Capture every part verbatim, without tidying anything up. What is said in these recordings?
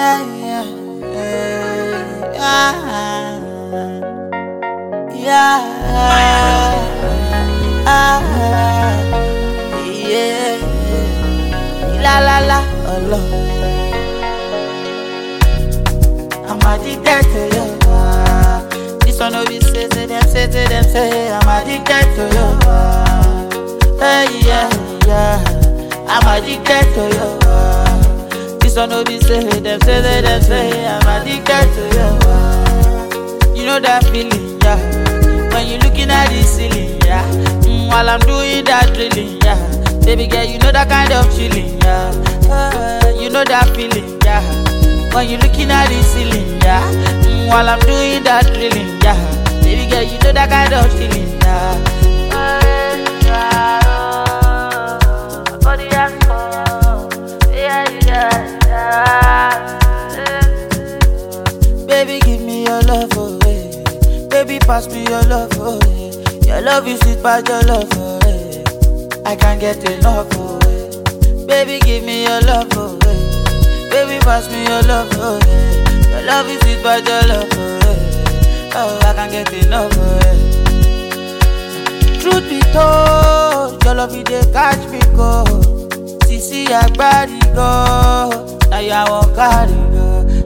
yeah, yeah, yeah, yeah, la la la, Allah. I'm addicted to you. This one no be say to them, say to them, say I'm addicted to you. Hey yeah, yeah, I'm addicted to you. This one no be say to them, say to them, say I'm addicted to you. You know that feeling, yeah, when you looking at the ceiling, yeah, mm, while I'm doing that drilling, yeah, baby girl, you know that kind of feeling, yeah, uh, you know that feeling, yeah, when you looking at the ceiling, yeah, mm, while I'm doing that drilling, yeah, baby girl, you know that kind of feeling, yeah. Baby, give me your love, oh, yeah. Baby, pass me your love, oh, yeah. Your love is sweet, but your love, oh, yeah. I can't get enough, oh, yeah. Baby, give me your love, oh, yeah. Baby, pass me your love, oh, yeah. Your love is sweet, but your love, oh, yeah. Oh, I can't get enough, oh, yeah. Truth be told, your love, it dey catch me, go. Sisi, I body, go. Now you won't carry, go.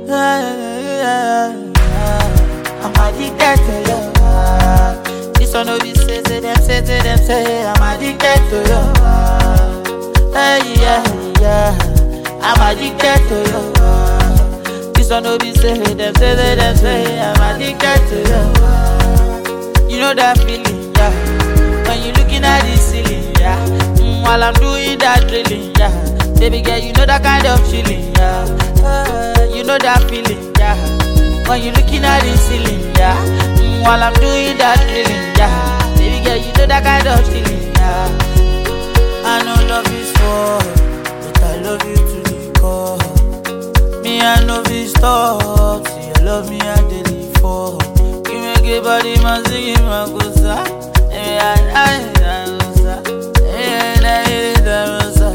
I'm addicted to you. This one no be say to them, say to them, say I'm addicted to you. Hey yeah, yeah, I'm addicted to you. This one no be say to them, say to them, say I'm addicted to you. You know that feeling, yeah, when you looking at the ceiling, yeah, mm, while I'm doing that drilling, yeah, baby girl, you know that kind of feeling, yeah, uh, you know that feeling, yeah, when you looking at the ceiling, yeah, mm, while I'm doing that drilling, yeah, baby girl, you know that kind of feeling, yeah. I know love is war, but I love you to the core. Me I know this stop, see you love me I daily for. You make a body man singing my goza, and I goza, and I goza,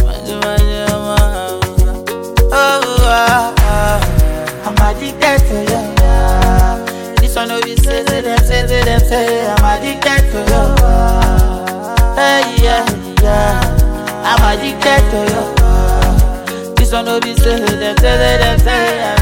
oh ah, I'm addicted to you. This one no be say to them, say to them, say I'm addicted to you. Hey yeah, yeah, I'm addicted to you. This one no be say to them, say to them, say I'm